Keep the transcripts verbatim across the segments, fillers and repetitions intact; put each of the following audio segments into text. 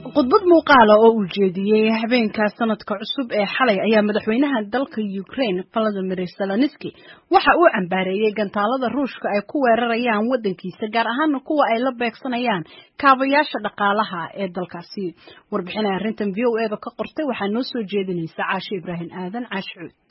khudbad muuqaala oo uu jeediyey habeenka sanadka cusub ee xalay ayaa madaxweynaha dalka Ukraine Volodymyr Zelensky waxa uu cambaareeyay gantaalada Ruushka ay ku weerarayaan wadankiisa gaar ahaan kuwa ay la beegsanayaan kaabayaasha dhaqaalaha ee dalkaasi. Warbixinaya arrintan V O A ka qortay waxaa noo soo jeedinaysa Caashi Ibrahim Aadan Caashcuud.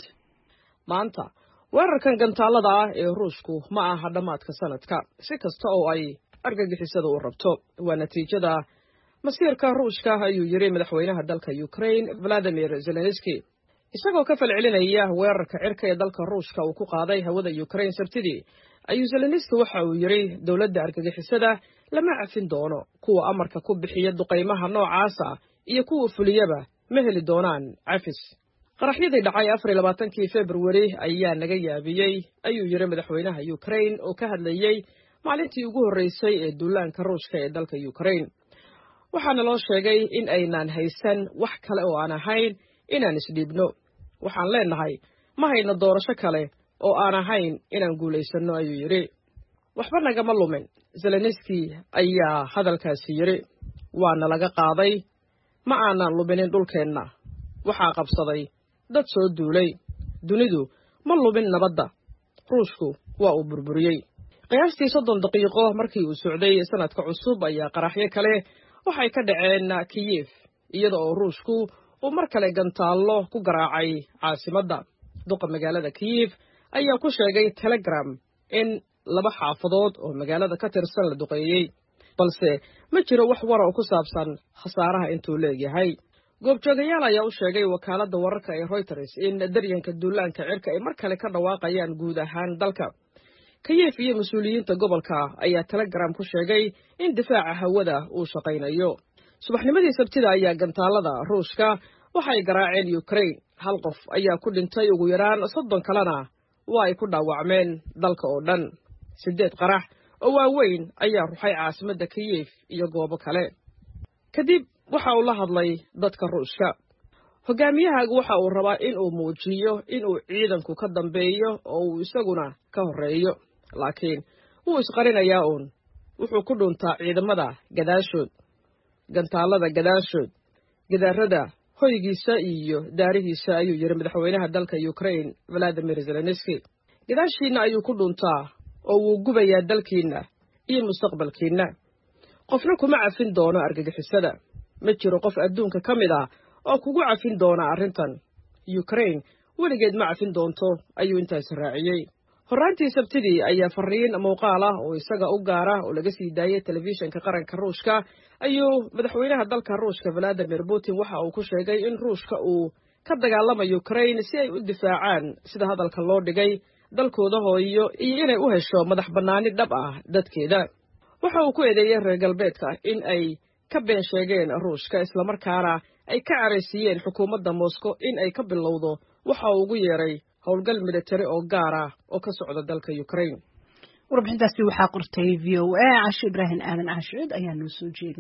Maanta weerarkan gantaalada ah ee Ruushku ma aha dhamaadka sanadka si kasta oo ay argagixisada u rabto waa natiijada masiirka Ruushka ayuu yiri madaxweynaha dalka Ukraine Volodymyr Zelensky isagoo ka falcelinaya weerarka cirka ee dalka Ruushka uu ku qaaday hawada Ukraine sabtidii ayuu Zelensky waxa uu yiri dawladda argagixisada lama cafin doono kuwa amarka ku bixiya duqeymaha noocaas ah iyo kuwa fuliyaba ma heli doonaan cafis. qaraxyadii dhacay afar iyo labaatankii February ayaa naga yaabiyay ayuu yiri madaxweynaha Ukraine oo ka hadlayay maalintii ugu horeysay ee duulaanka Ruushka ee dalka Ukraine. waxaana loo sheegay in aynaan haysan wax kale oo aan ahayn inaan isdhiibno. waxaan leenahay ma hayno doorasho kale oo aan ahayn inaan guulaysano ayuu yiri. waxba nagama lumin. Zelensky ayaa hadalkaasi yiri. waana laga qaaday ma aanan luminin dhulkeenna. waxaa qabsaday dad soo duulay. dunidu ma lumin nabadda. Ruushku waa uu burburiyey. qiyaastii soddon daqiiqo markii uu socday sanadka cusub ayaa qaraxyo kale waxay ka dhaceen Kyiv iyada oo Ruushku uu mar kale gantaallo ku garaacay caasimadda. duqa magaalada Kyiv ayaa ku sheegay Telegram in laba xaafadood oo magaalada ka tirsan la duqeeyay balse ma jiro wax war oo ku saabsan khasaaraha intuu leeyahay. goobjoogayaal ayaa u sheegay wakaaladda wararka ee Reuters in daryanka duulaanka cirka ay mar kale ka dhawaaqayaan guud ahaan dalka. Kyiv iyo mas'uuliyiinta gobolka ayaa Telegram ku sheegay in difaaca hawada uu shaqaynayo. subaxnimadii sabtida ayaa gantaalada Ruushka waxay garaaceen Ukraine. hal qof ayaa ku dhintay ugu yaraan soddon kalena waa ay ku dhaawacmeen dalka oo dhan. sideed qarax oo waaweyn ayaa ruxay caasimadda Kyiv iyo goobo kale. kadib waxa uu la hadlay dadka Ruushka. hogaamiyahaagu waxa uu rabaa in uu muujiyo in uu ciidanku ka dambeeyo oo uu isaguna ka horeeyo. laakiin wuu isqarinayaa uun wuxuu ku dhuntaa ciidamada gadaashood gantaalada gadaashood gidaarada hoygiisa iyo daarihiisa ayuu yiri madaxweynaha dalka Ukraine Volodymyr Zelensky. gadaashiina ayuu ku dhuntaa oo wuu gubayaa dalkiina iyo mustaqbalkiina. qofna kuma cafin doono argagixisada. ma jiro qof adduunka ka mid ah oo kugu cafin doona arrintan. Ukraine weligeed ma cafin doonto ayuu intaas raaciyay. horraantii sabtidii ayaa fariin muuqaal ah oo isaga u gaara oo laga sii daayay telefishinka qaranka Ruushka ayuu madaxweynaha dalka Ruushka Vladimir Putin waxa uu ku sheegay in Ruushka uu ka dagaalamayo Ukraine si ay u difaacaan sida hadalka loo dhigay dalkooda hooyo iyo inay u hesho madax bannaani dhab ah dadkeeda. waxa uu ku eedeeyay reer galbeedka in ay ka been sheegeen Ruushka isla markaana ay ka careysiiyeen xukuumadda Moscow in ay ka bilowdo waxa uu ugu yeeray howlgal military oo gaar ah oo ka socda dalka Ukraine. warbixintaasi waxaa qortay V O A Caashi Ibrahim Aadan Caashcuud ayaa noo soo jeediyay.